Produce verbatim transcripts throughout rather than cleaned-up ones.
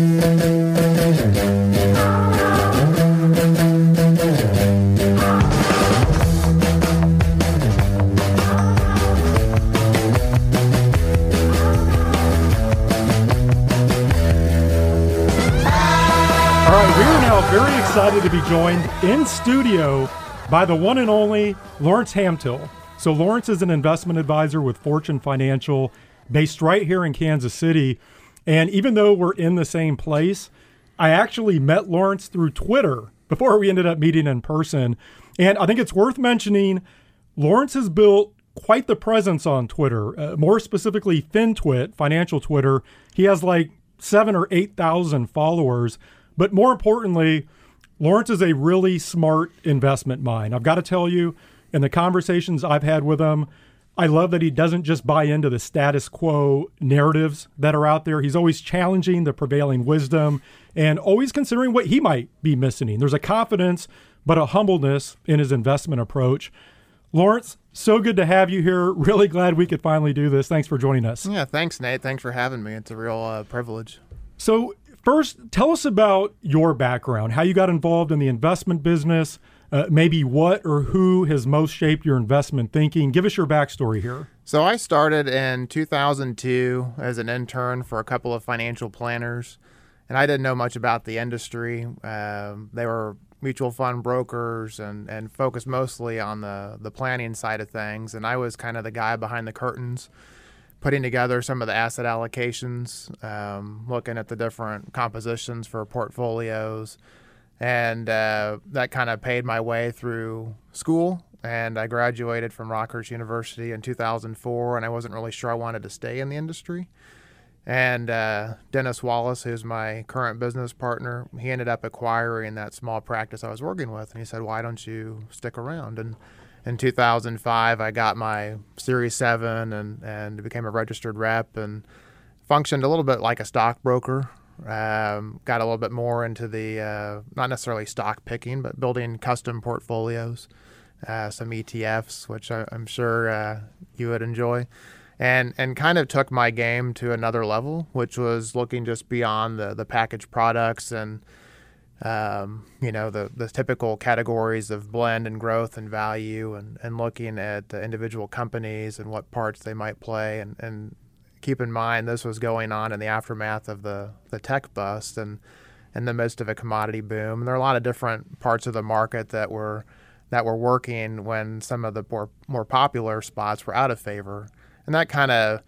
Very excited to be joined in studio by the one and only Lawrence Hamtill. So Lawrence is an investment advisor with Fortune Financial based right here in Kansas City. And even though we're in the same place, I actually met Lawrence through Twitter before we ended up meeting in person. And I think it's worth mentioning, Lawrence has built quite the presence on Twitter, uh, more specifically FinTwit, financial Twitter. He has like seven or eight thousand followers. But more importantly, Lawrence is a really smart investment mind. I've got to tell you, in the conversations I've had with him, I love that he doesn't just buy into the status quo narratives that are out there. He's always challenging the prevailing wisdom and always considering what he might be missing. There's a confidence, but a humbleness in his investment approach. Lawrence, so good to have you here. Really glad we could finally do this. Thanks for joining us. Yeah, thanks, Nate. Thanks for having me. It's a real uh, privilege. So first, tell us about your background, how you got involved in the investment business, uh, maybe what or who has most shaped your investment thinking. Give us your backstory here. So I started in two thousand two as an intern for a couple of financial planners, and I didn't know much about the industry. Um, they were mutual fund brokers and, and focused mostly on the, the planning side of things, and I was kind of the guy behind the curtains, putting together some of the asset allocations, um, looking at the different compositions for portfolios. And uh, that kind of paid my way through school. And I graduated from Rockhurst University in two thousand four, and I wasn't really sure I wanted to stay in the industry. And uh, Dennis Wallace, who's my current business partner, he ended up acquiring that small practice I was working with. And he said, why don't you stick around? And in two thousand five, I got my Series seven and, and became a registered rep and functioned a little bit like a stockbroker. Um, got a little bit more into the, uh, not necessarily stock picking, but building custom portfolios, uh, some E T Fs, which I, I'm sure uh, you would enjoy. And and kind of took my game to another level, which was looking just beyond the, the packaged products and Um, you know, the, the typical categories of blend and growth and value and, and looking at the individual companies and what parts they might play. And, and keep in mind, this was going on in the aftermath of the, the tech bust and in the midst of a commodity boom. And there are a lot of different parts of the market that were that were working when some of the more, more popular spots were out of favor. And that kind of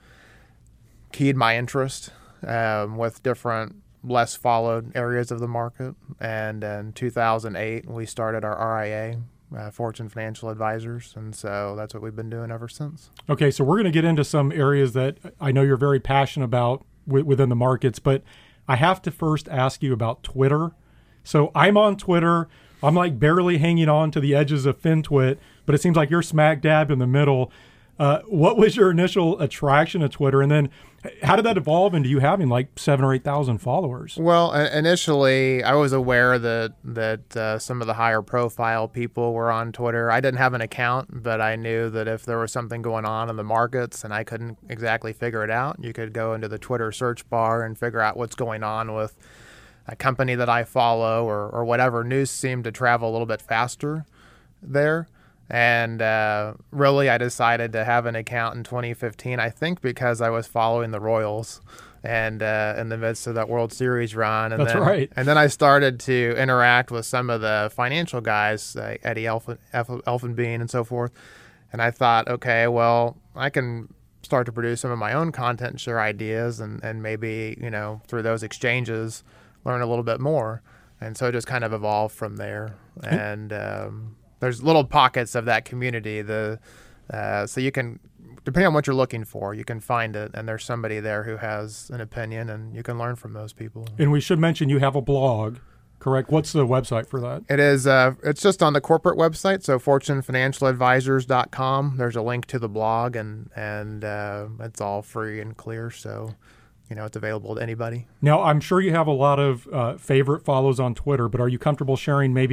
keyed my interest um, with different less followed areas of the market. And in two thousand eight, we started our R I A, uh, Fortune Financial Advisors. And so that's what we've been doing ever since. Okay, so we're going to get into some areas that I know you're very passionate about w- within the markets, but I have to first ask you about Twitter. So I'm on Twitter. I'm like barely hanging on to the edges of FinTwit, but it seems like you're smack dab in the middle. Uh, what was your initial attraction to Twitter? And then how did that evolve into you having like seven or eight thousand followers? Well, initially, I was aware that that uh, some of the higher profile people were on Twitter. I didn't have an account, but I knew that if there was something going on in the markets and I couldn't exactly figure it out, you could go into the Twitter search bar and figure out what's going on with a company that I follow or, or whatever. News seemed to travel a little bit faster there. And uh, really, I decided to have an account in twenty fifteen, I think because I was following the Royals and uh, in the midst of that World Series run. And That's then, right. And then I started to interact with some of the financial guys, uh, Eddie Elfen, Elfenbein and so forth. And I thought, okay, well, I can start to produce some of my own content and share ideas and, and maybe, you know, through those exchanges, learn a little bit more. And so it just kind of evolved from there. And um, there's little pockets of that community. The uh, so you can, depending on what you're looking for, you can find it, and there's somebody there who has an opinion, and you can learn from those people. And we should mention you have a blog, correct? What's the website for that? It is. Uh, it's just on the corporate website, so fortune financial advisors dot com. There's a link to the blog, and and uh, it's all free and clear. So, you know, it's available to anybody. Now, I'm sure you have a lot of uh, favorite follows on Twitter, but are you comfortable sharing maybe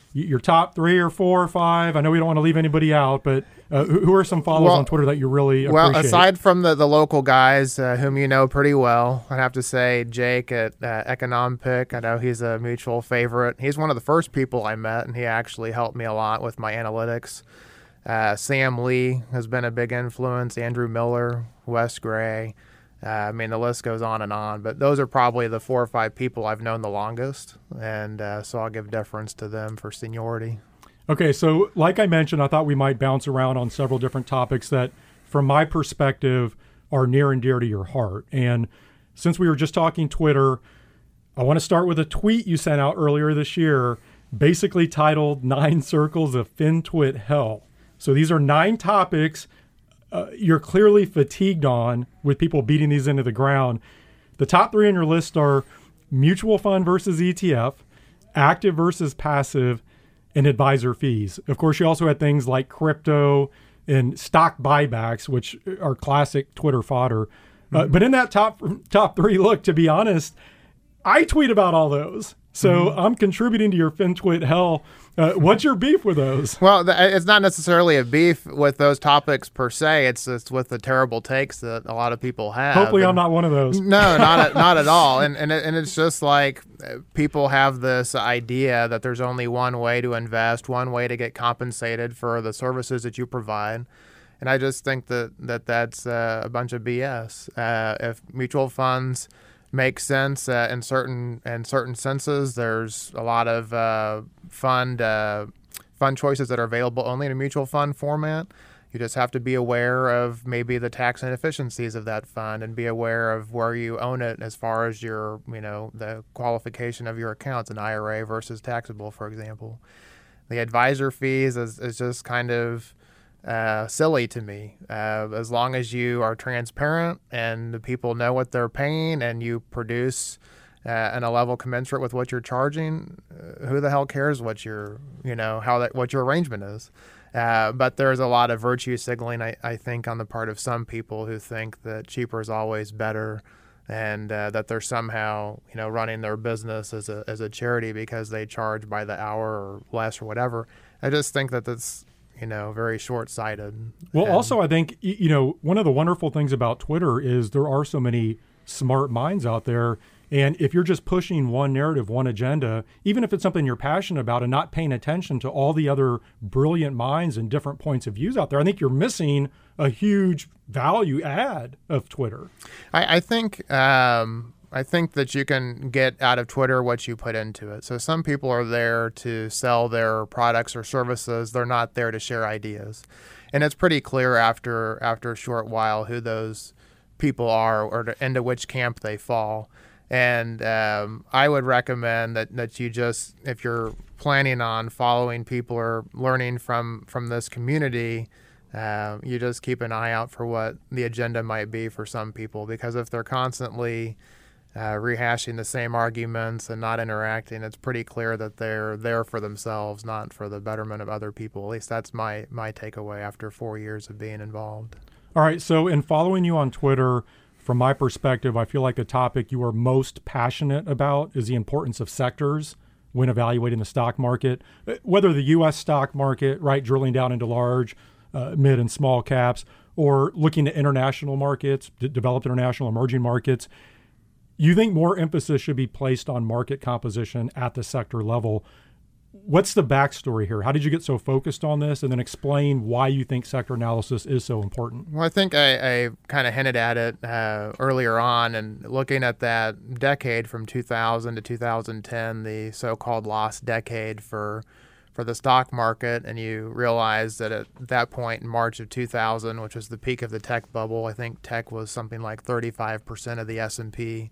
y- your top three or four or five. I know we don't want to leave anybody out, but uh, who, who are some followers Well- on Twitter that you really Well, appreciate? aside from the, the local guys uh, whom you know pretty well, I'd have to say Jake at uh, Econompic. I know he's a mutual favorite. He's one of the first people I met, and he actually helped me a lot with my analytics. Uh, Sam Lee has been a big influence. Andrew Miller, Wes Gray. Uh, I mean, the list goes on and on. But those are probably the four or five people I've known the longest, and uh, so I'll give deference to them for seniority. Okay, so like I mentioned, I thought we might bounce around on several different topics that, from my perspective, are near and dear to your heart. And since we were just talking Twitter, I want to start with a tweet you sent out earlier this year, basically titled Nine Circles of FinTwit Hell. So these are nine topics uh, you're clearly fatigued on with people beating these into the ground. The top three on your list are mutual fund versus E T F, active versus passive, and advisor fees. Of course, you also had things like crypto and stock buybacks, which are classic Twitter fodder. Mm-hmm. Uh, but in that top top three, look, to be honest, I tweet about all those. So mm-hmm. I'm contributing to your FinTwit hell. Uh, what's your beef with those? Well, th- it's not necessarily a beef with those topics per se. It's it's with the terrible takes that a lot of people have. Hopefully, and I'm not one of those. No, not at, not at all. And and it, and it's just like people have this idea that there's only one way to invest, one way to get compensated for the services that you provide. And I just think that, that that's uh, a bunch of B S. Uh, if mutual funds make sense uh, in certain in certain senses, there's a lot of uh, fund uh, fund choices that are available only in a mutual fund format. You just have to be aware of maybe the tax inefficiencies of that fund and be aware of where you own it as far as your, you know, the qualification of your accounts, an I R A versus taxable, for example. The advisor fees is, is just kind of uh, silly to me. Uh, as long as you are transparent and the people know what they're paying and you produce uh, at a level commensurate with what you're charging, uh, who the hell cares what your, you know, how that, what your arrangement is? Uh, but there's a lot of virtue signaling, I, I think, on the part of some people who think that cheaper is always better, and uh, that they're somehow, you know, running their business as a as a charity because they charge by the hour or less or whatever. I just think that that's, you know, very short-sighted. Well, and, also, I think, you know, one of the wonderful things about Twitter is there are so many smart minds out there. And if you're just pushing one narrative, one agenda, even if it's something you're passionate about and not paying attention to all the other brilliant minds and different points of views out there, I think you're missing a huge value add of Twitter. I, I think um, I think that you can get out of Twitter what you put into it. So some people are there to sell their products or services. They're not there to share ideas. And it's pretty clear after after a short while who those people are or to, into which camp they fall. And um, I would recommend that, that you just, if you're planning on following people or learning from, from this community, uh, you just keep an eye out for what the agenda might be for some people. Because if they're constantly uh, rehashing the same arguments and not interacting, it's pretty clear that they're there for themselves, not for the betterment of other people. At least that's my, my takeaway after four years of being involved. All right. So in following you on Twitter, from my perspective, I feel like the topic you are most passionate about is the importance of sectors when evaluating the stock market, whether the U S stock market, right, drilling down into large, uh, mid and small caps, or looking at international markets, d- developed international emerging markets. You think more emphasis should be placed on market composition at the sector level. What's the backstory here? How did you get so focused on this? And then explain why you think sector analysis is so important. Well, I think I, I kind of hinted at it uh, earlier on, and looking at that decade from two thousand to two thousand ten, the so-called lost decade for for the stock market, and you realize that at that point in March of two thousand, which was the peak of the tech bubble, I think tech was something like thirty-five percent of the S and P.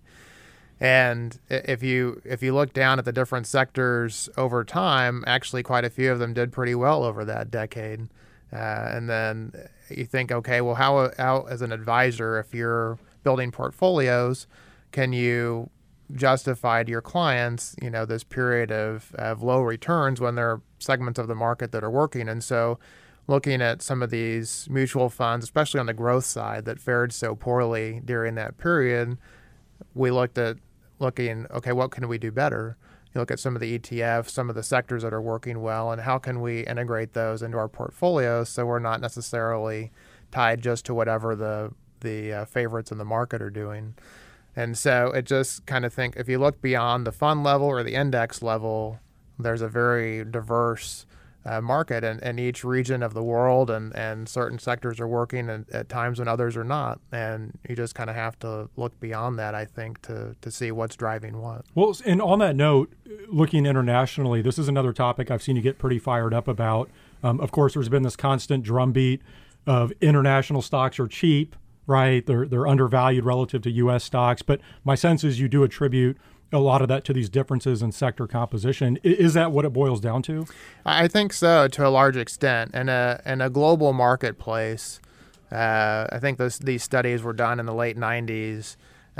And if you if you look down at the different sectors over time, actually quite a few of them did pretty well over that decade. Uh, and then you think, okay, well, how, how as an advisor, if you're building portfolios, can you justify to your clients, you know, this period of, of low returns when there are segments of the market that are working? And so looking at some of these mutual funds, especially on the growth side, that fared so poorly during that period, we looked at looking, okay, what can we do better? You look at some of the E T Fs, some of the sectors that are working well, and how can we integrate those into our portfolios so we're not necessarily tied just to whatever the the uh, favorites in the market are doing. And so it just kind of think, if you look beyond the fund level or the index level, there's a very diverse uh, market in, in each region of the world, and, and certain sectors are working at, at times when others are not. And you just kind of have to look beyond that, I think, to, to see what's driving what. Well, and on that note, looking internationally, this is another topic I've seen you get pretty fired up about. Um, of course, there's been this constant drumbeat of international stocks are cheap, right? They're they're undervalued relative to U S stocks. But my sense is you do attribute a lot of that to these differences in sector composition. Is that what it boils down to? I think so, to a large extent. In a in a global marketplace, uh, I think this, these studies were done in the late nineties.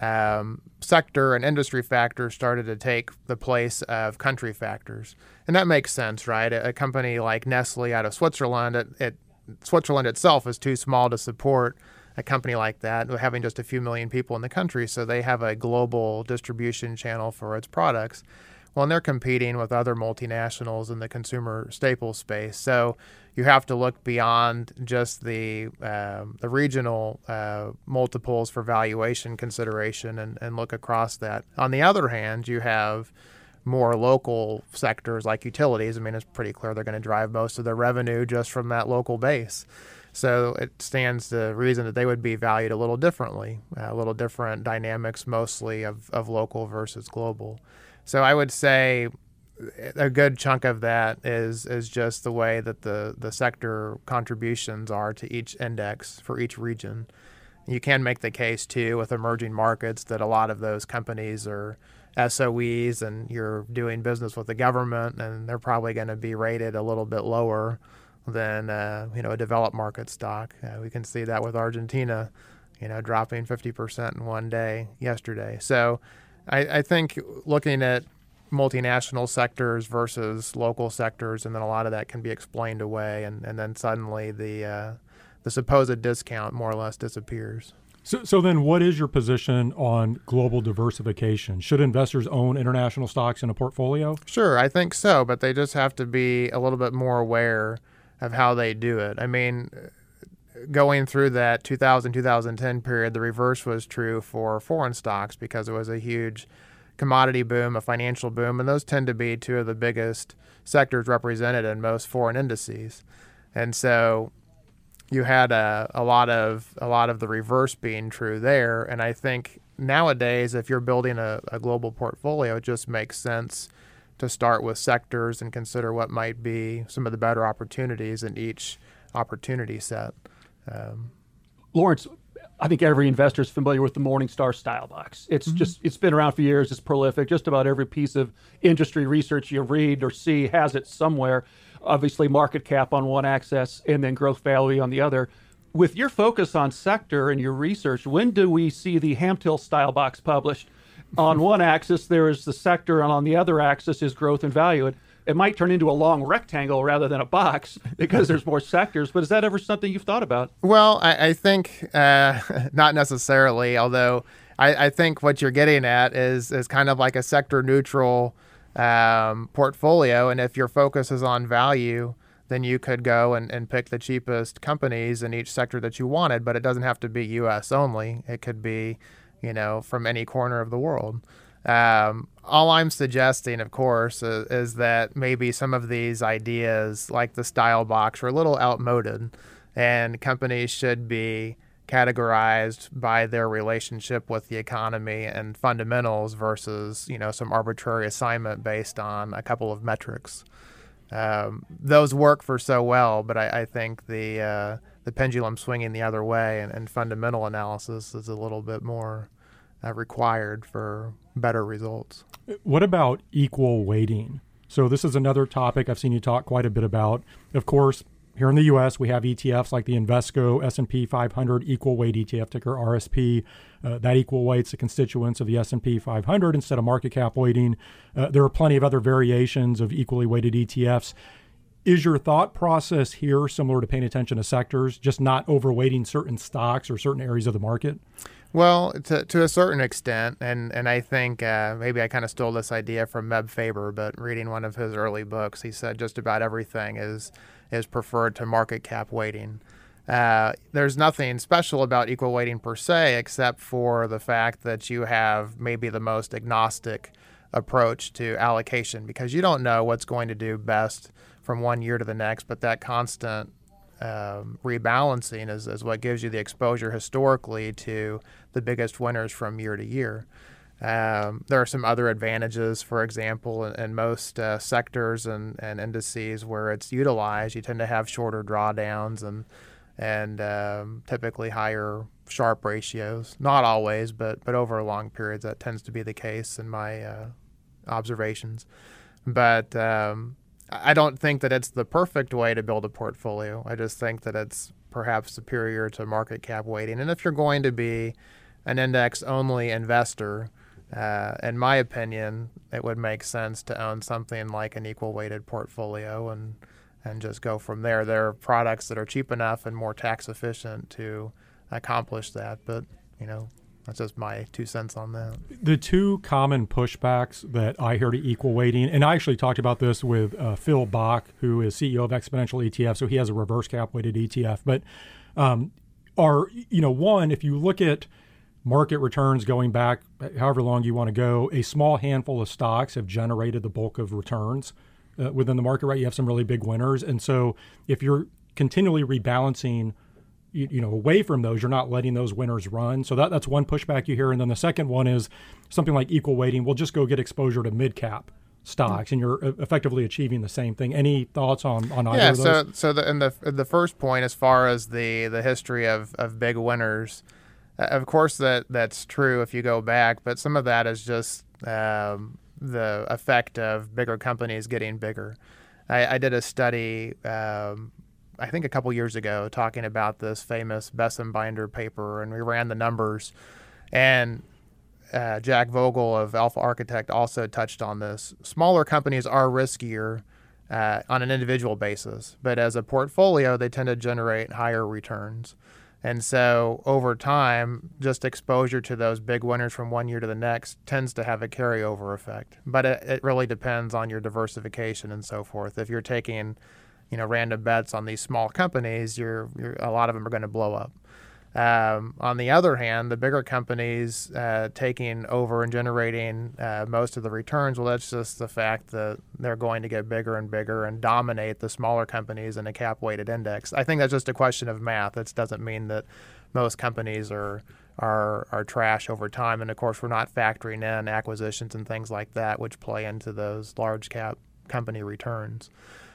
Um, sector and industry factors started to take the place of country factors, and that makes sense, right? A, a company like Nestle out of Switzerland, it, it Switzerland itself is too small to support a company like that, having just a few million people in the country, so they have a global distribution channel for its products. Well, and they're competing with other multinationals in the consumer staples space. So you have to look beyond just the um, the regional uh, multiples for valuation consideration and, and look across that. On the other hand, you have more local sectors like utilities. I mean, it's pretty clear they're going to drive most of their revenue just from that local base. So it stands to reason that they would be valued a little differently, a little different dynamics mostly of, of local versus global. So I would say a good chunk of that is is just the way that the, the sector contributions are to each index for each region. You can make the case, too, with emerging markets that a lot of those companies are S O Es and you're doing business with the government, and they're probably going to be rated a little bit lower than uh, you know, a developed market stock. Uh, we can see that with Argentina, you know, dropping fifty percent in one day yesterday. So I, I think looking at multinational sectors versus local sectors, and then a lot of that can be explained away, and, and then suddenly the uh, the supposed discount more or less disappears. So, so then what is your position on global diversification? Should investors own international stocks in a portfolio? Sure, I think so, but they just have to be a little bit more aware of how they do it. I mean, going through that two thousand, two thousand ten period, the reverse was true for foreign stocks because it was a huge commodity boom, a financial boom, and those tend to be two of the biggest sectors represented in most foreign indices. And so you had a, a lot of a lot of the reverse being true there. And I think nowadays, if you're building a, a global portfolio, it just makes sense to start with sectors and consider what might be some of the better opportunities in each opportunity set. Um, Lawrence, I think every investor is familiar with the Morningstar Style Box. It's mm-hmm. just it's been around for years. It's prolific. Just about every piece of industry research you read or see has it somewhere. Obviously, market cap on one axis and then growth value on the other. With your focus on sector and your research, when do we see the Hamtil Style Box published? On one axis, there is the sector, and on the other axis is growth and value. It, it might turn into a long rectangle rather than a box because there's more sectors, but is that ever something you've thought about? Well, I, I think uh, not necessarily, although I, I think what you're getting at is, is kind of like a sector-neutral um, portfolio, and if your focus is on value, then you could go and, and pick the cheapest companies in each sector that you wanted, but it doesn't have to be U S only. It could be, you know, from any corner of the world. Um, all I'm suggesting, of course, is, is that maybe some of these ideas, like the Style Box, are a little outmoded, and companies should be categorized by their relationship with the economy and fundamentals versus, you know, some arbitrary assignment based on a couple of metrics. Um, those work for so well, but I, I think the uh, the pendulum swinging the other way and, and fundamental analysis is a little bit more uh, required for better results. What about equal weighting? So this is another topic I've seen you talk quite a bit about. Of course, here in the U S, we have E T Fs like the Invesco S and P five hundred equal weight E T F, ticker R S P. Uh, that equal weights the constituents of the S and P five hundred instead of market cap weighting. Uh, there are plenty of other variations of equally weighted E T Fs. is your thought process here similar to paying attention to sectors, just not overweighting certain stocks or certain areas of the market? Well, to to a certain extent, and, and I think uh, maybe I kind of stole this idea from Meb Faber, but reading one of his early books, he said just about everything is is preferred to market cap weighting. Uh, there's nothing special about equal weighting per se, except for the fact that you have maybe the most agnostic approach to allocation, because you don't know what's going to do best from one year to the next, but that constant um, rebalancing is, is what gives you the exposure historically to the biggest winners from year to year. Um, there are some other advantages, for example, in, in most uh, sectors and, and indices where it's utilized, you tend to have shorter drawdowns and and um, typically higher Sharpe ratios. Not always, but but over long periods, that tends to be the case in my uh, observations. But um, I don't think that it's the perfect way to build a portfolio. I just think that it's perhaps superior to market cap weighting. And if you're going to be an index-only investor, uh, in my opinion, it would make sense to own something like an equal-weighted portfolio and and just go from there. There are products that are cheap enough and more tax efficient to accomplish that. But, you know, that's just my two cents on that. The two common pushbacks that I hear to equal weighting, and I actually talked about this with uh, Phil Bach, who is C E O of Exponential E T F, so he has a reverse cap weighted E T F, but um, are, you know, one, if you look at market returns going back however long you want to go, a small handful of stocks have generated the bulk of returns uh, within the market, right? You have some really big winners. And so if you're continually rebalancing You, you know, away from those, you're not letting those winners run. So that, that's one pushback you hear. And then the second one is something like equal weighting. We'll just go get exposure to mid-cap stocks, and you're effectively achieving the same thing. Any thoughts on, on either yeah, of those? so so the, in the the first point, as far as the, the history of, of big winners, uh, of course that that's true if you go back, but some of that is just um, the effect of bigger companies getting bigger. I, I did a study um, I think a couple years ago, talking about this famous Besom Binder paper, and we ran the numbers. And uh, Jack Vogel of Alpha Architect also touched on this. Smaller companies are riskier uh, on an individual basis, but as a portfolio, they tend to generate higher returns. And so over time, just exposure to those big winners from one year to the next tends to have a carryover effect. But it, it really depends on your diversification and so forth. If you're taking you know, random bets on these small companies, you're, you're a lot of them are going to blow up. Um, on the other hand, the bigger companies uh, taking over and generating uh, most of the returns, well, that's just the fact that they're going to get bigger and bigger and dominate the smaller companies in a cap-weighted index. I think that's just a question of math. It doesn't mean that most companies are are are trash over time. And of course, we're not factoring in acquisitions and things like that, which play into those large cap company returns.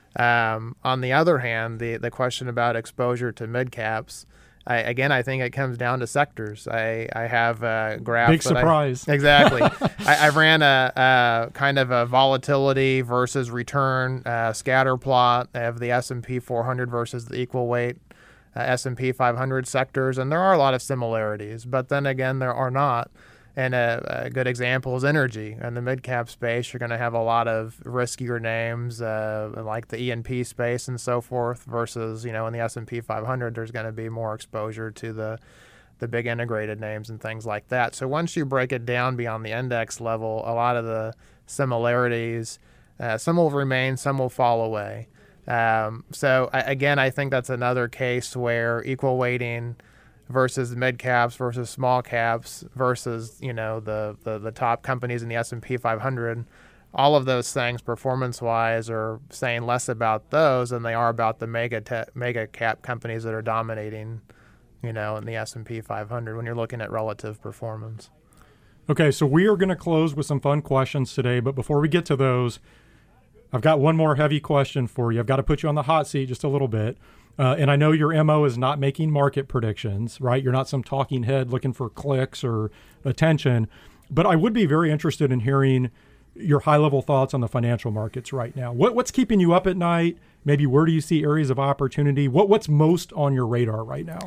Um, on the other hand, the, the question about exposure to mid-caps, I, again, I think it comes down to sectors. I, I have a graph. Big surprise. I, exactly. I, I ran a, a kind of a volatility versus return uh, scatter plot of the S and P four hundred versus the equal weight uh, S and P five hundred sectors, and there are a lot of similarities, but then again, there are not. And a, a good example is energy. In the mid-cap space, you're going to have a lot of riskier names uh, like the E and P space and so forth versus, you know, in the S and P five hundred, there's going to be more exposure to the the big integrated names and things like that. So once you break it down beyond the index level, a lot of the similarities, uh, some will remain, some will fall away. Um, so, I, again, I think that's another case where equal weighting versus mid caps versus small caps versus, you know, the, the, the top companies in the S and P five hundred, all of those things performance-wise are saying less about those than they are about the mega te- mega cap companies that are dominating, you know, in the S and P five hundred when you're looking at relative performance. Okay, so we are going to close with some fun questions today, but before we get to those, I've got one more heavy question for you. I've got to put you on the hot seat just a little bit. Uh, and I know your M O is not making market predictions, right? You're not some talking head looking for clicks or attention. But I would be very interested in hearing your high-level thoughts on the financial markets right now. What, what's keeping you up at night? Maybe where do you see areas of opportunity? What, what's most on your radar right now?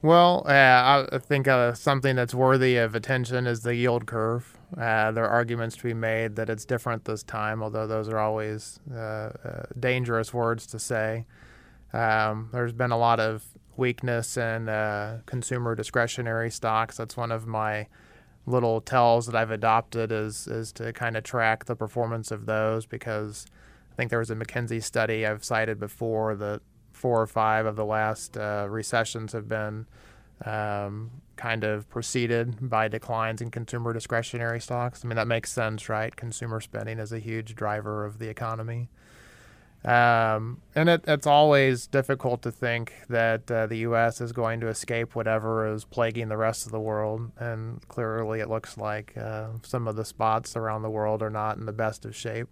Well, uh, I think uh, something that's worthy of attention is the yield curve. Uh, there are arguments to be made that it's different this time, although those are always uh, uh, dangerous words to say. Um, there's been a lot of weakness in uh, consumer discretionary stocks. That's one of my little tells that I've adopted is is to kind of track the performance of those, because I think there was a McKinsey study I've cited before that four or five of the last uh, recessions have been um, kind of preceded by declines in consumer discretionary stocks. I mean, that makes sense, right? Consumer spending is a huge driver of the economy. Um, and it, it's always difficult to think that uh, the U S is going to escape whatever is plaguing the rest of the world. And clearly it looks like uh, some of the spots around the world are not in the best of shape.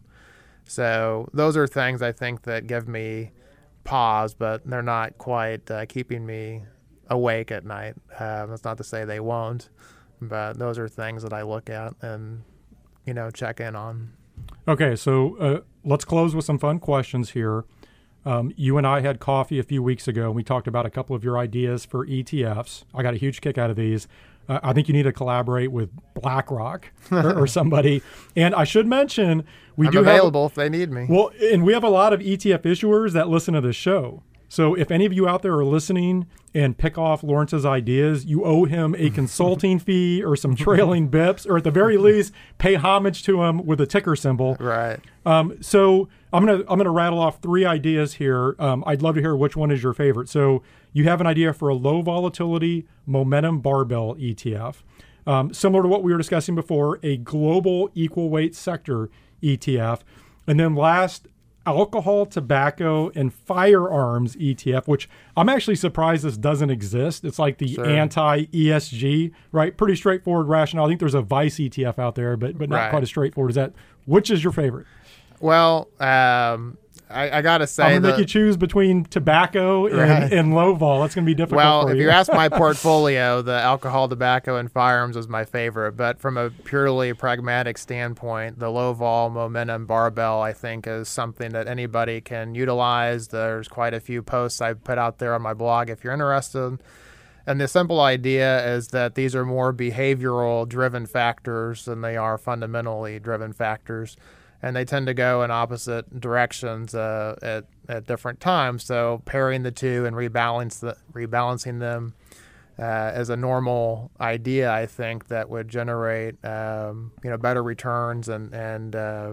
So those are things I think that give me pause, but they're not quite uh, keeping me awake at night. Uh, that's not to say they won't, but those are things that I look at and, you know, check in on. Okay, so uh, let's close with some fun questions here. Um, you and I had coffee a few weeks ago, and we talked about a couple of your ideas for E T Fs. I got a huge kick out of these. Uh, I think you need to collaborate with BlackRock or, or somebody. And I should mention, we I'm do available have, if they need me. Well, and we have a lot of E T F issuers that listen to this show. So if any of you out there are listening and pick off Lawrence's ideas, you owe him a consulting fee or some trailing bips, or at the very least, pay homage to him with a ticker symbol. Right. Um, so I'm gonna I'm gonna rattle off three ideas here. Um, I'd love to hear which one is your favorite. So you have an idea for a low volatility momentum barbell E T F, um, similar to what we were discussing before, a global equal weight sector E T F, and then last, alcohol, tobacco, and firearms E T F, which I'm actually surprised this doesn't exist. It's like the Sure. anti-E S G, right? Pretty straightforward rationale. I think there's a Vice E T F out there, but but not Right. quite as straightforward as that. Which is your favorite? Well, um, I, I got to say I'm going to that, make you choose between tobacco and, Right. and low vol. That's going to be difficult well, for if you. you ask my portfolio, the alcohol, tobacco, and firearms is my favorite. But from a purely pragmatic standpoint, the low vol momentum barbell, I think, is something that anybody can utilize. There's quite a few posts I've put out there on my blog if you're interested. And the simple idea is that these are more behavioral driven factors than they are fundamentally driven factors. And they tend to go in opposite directions uh, at, at different times. So pairing the two and rebalance the, rebalancing them uh, is a normal idea, I think, that would generate um, you know better returns and, and uh,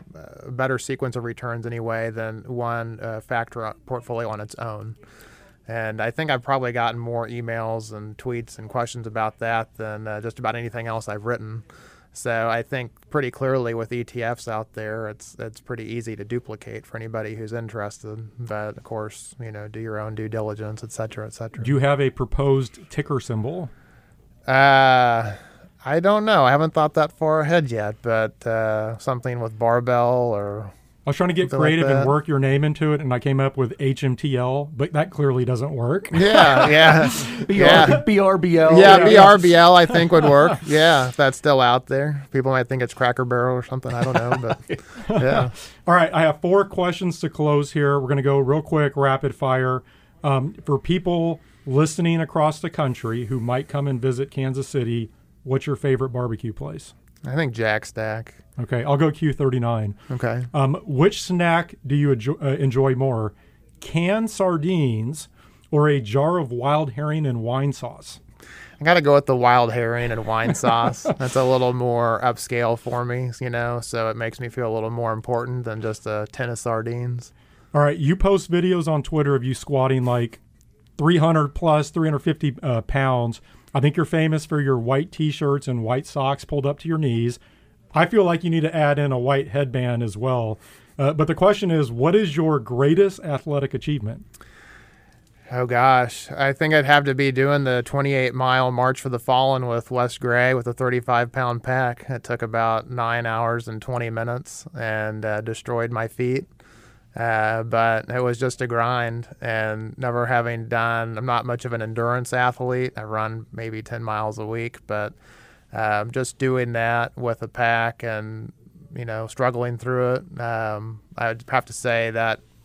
a better sequence of returns anyway than one uh, factor portfolio on its own. And I think I've probably gotten more emails and tweets and questions about that than uh, just about anything else I've written. So I think pretty clearly with E T Fs out there, it's it's pretty easy to duplicate for anybody who's interested. But of course, you know, do your own due diligence, et cetera, et cetera. Do you have a proposed ticker symbol? Uh, I don't know. I haven't thought that far ahead yet, but uh, something with barbell or... I was trying to get Something like creative and that. work your name into it, and I came up with H M T L, but that clearly doesn't work. Yeah, yeah. yeah. B R B L. Yeah, yeah. B R B L I think would work. Yeah, if that's still out there. People might think it's Cracker Barrel or something. I don't know, but yeah. All right, I have four questions to close here. We're going to go real quick, rapid fire. Um, for people listening across the country who might come and visit Kansas City, what's your favorite barbecue place? I think Jack Stack. Okay, I'll go Q thirty-nine. Okay. Um, which snack do you enjoy, uh, enjoy more, canned sardines or a jar of wild herring and wine sauce? I got to go with the wild herring and wine sauce. That's a little more upscale for me, you know, so it makes me feel a little more important than just a tin of sardines. All right, you post videos on Twitter of you squatting like three hundred plus, three hundred fifty uh, pounds. I think you're famous for your white T-shirts and white socks pulled up to your knees. I feel like you need to add in a white headband as well. Uh, but the question is, what is your greatest athletic achievement? Oh, gosh. I think I'd have to be doing the twenty-eight mile March for the Fallen with Wes Gray with a thirty-five pound pack. It took about nine hours and twenty minutes and uh, destroyed my feet. Uh, but it was just a grind, and never having done, I'm not much of an endurance athlete. I run maybe ten miles a week, but um, just doing that with a pack and, you know, struggling through it, um, I would have to say that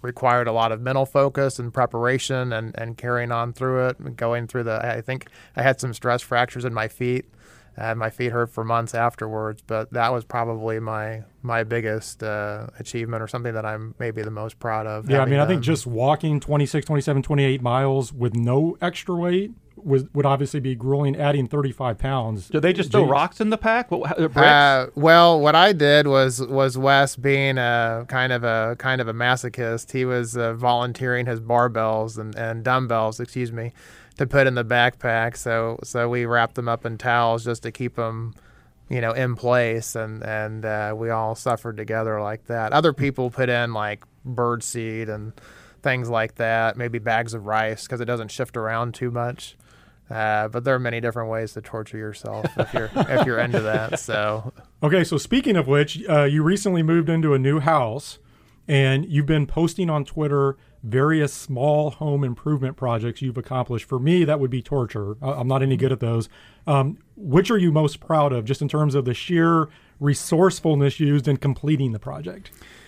required a lot of mental focus and preparation and, and carrying on through it and going through the, I think I had some stress fractures in my feet. Uh, my feet hurt for months afterwards, but that was probably my my biggest uh, achievement or something that I'm maybe the most proud of. Yeah, I mean, done. I think just walking twenty-six, twenty-seven, twenty-eight miles with no extra weight was, would obviously be grueling, adding thirty-five pounds. Do they just throw Jeez. rocks in the pack? What, how- bricks? Uh, well, what I did was was Wes being a kind of a kind of a masochist. He was uh, volunteering his barbells and, and dumbbells, excuse me, to put in the backpack. So so we wrapped them up in towels just to keep them, you know, in place, and and uh, we all suffered together like that. Other people put in like bird seed and things like that, maybe bags of rice because it doesn't shift around too much. Uh, but there are many different ways to torture yourself if you're if you're into that. So Okay, so speaking of which, uh, you recently moved into a new house, and you've been posting on Twitter various small home improvement projects you've accomplished. For me, that would be torture. I- I'm not any good at those. Um, which are you most proud of, just in terms of the sheer resourcefulness used in completing the project?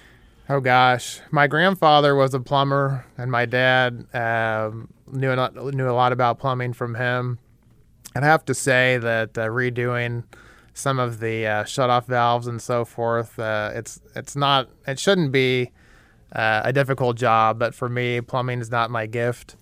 Oh gosh, my grandfather was a plumber, and my dad um, knew a lot, knew a lot about plumbing from him. I'd have to say that uh, redoing some of the uh, shut-off valves and so forth, uh, it's it's not it shouldn't be uh, a difficult job, but for me, plumbing is not my gift.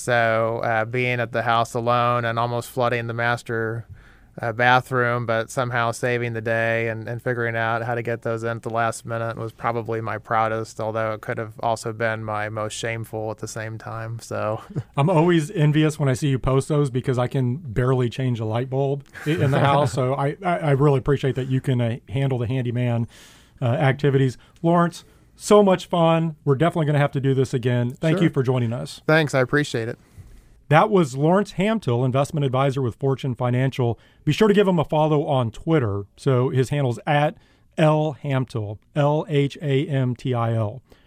So uh, being at the house alone and almost flooding the master Uh, bathroom, but somehow saving the day and, and figuring out how to get those in at the last minute was probably my proudest, although it could have also been my most shameful at the same time. So I'm always envious when I see you post those because I can barely change a light bulb i- in the house. So I, I, I really appreciate that you can uh, handle the handyman uh, activities. Lawrence, so much fun. We're definitely going to have to do this again. Thank Sure. you for joining us. thanks, I appreciate it. That was Lawrence Hamtill, investment advisor with Fortune Financial. Be sure to give him a follow on Twitter. So his handle's at L Hamtill, L H A M T I L.